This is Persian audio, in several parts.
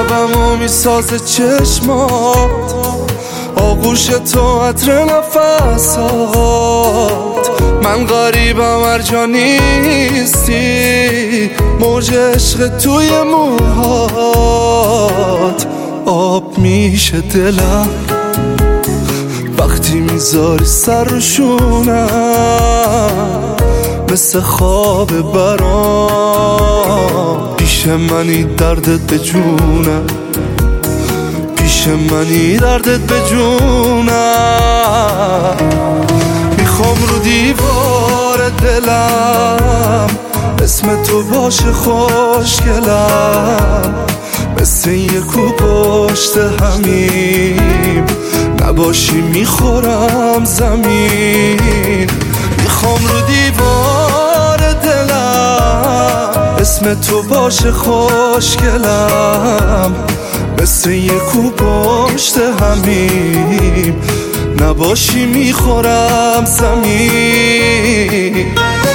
لبمو میسازه چشمات، آغوش تو عطر نفسات. من غریبم هر جا نیستی، موج عشق توی موهات. آب میشه دلم وقتی میذاری سر رو شونم، مثل خواب برام. پیش منی دردت به جونم، پیش منی دردت به جونم. میخوام رو دیوار دلم اسم تو باشه خوشگلم، مثل یه کو پشت همیم نباشی میخورم زمین. میخوام رو دیوار دلم اسم تو باشه خوشگلم، مثل یه کو پشت همیم نباشی میخورم زمین.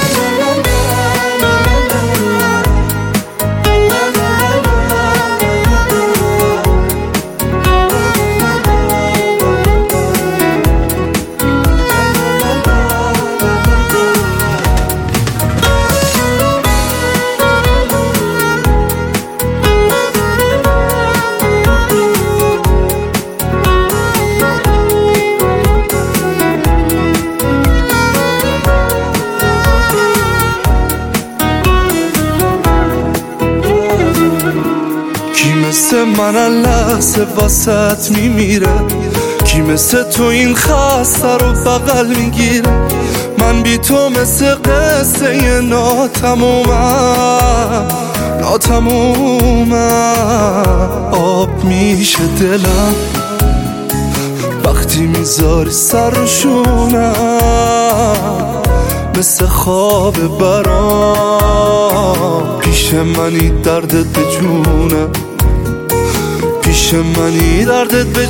کی مثل من لحظه واسط میمیره، کی مثل تو این خسته رو بغل میگیره. من بی تو مثل قصه ناتمومم، ناتمومم. آب میشه دلم وقتی میذاری سر رو شونم، مثل خواب برام. پیش منی دردت به جونم، پیش منی دردت به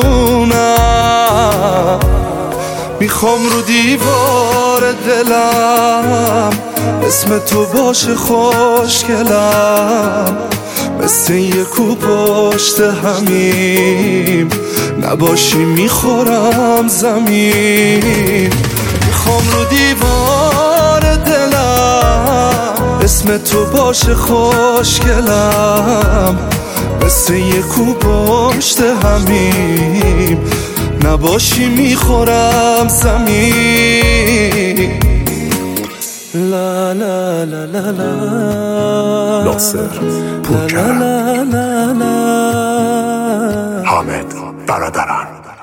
جونم. میخوام رو دیوار دلم اسم تو باشه خوشگلم، مثل یه کو پشت همیم نباشی میخورم زمین. میخوام رو دیوار دلم اسم تو باشه خوشگلم، مثل یه کو پشت همیم نباشی میخورم زمین. لا لا لا لا لا ناصر پورکرم، حامد برادران.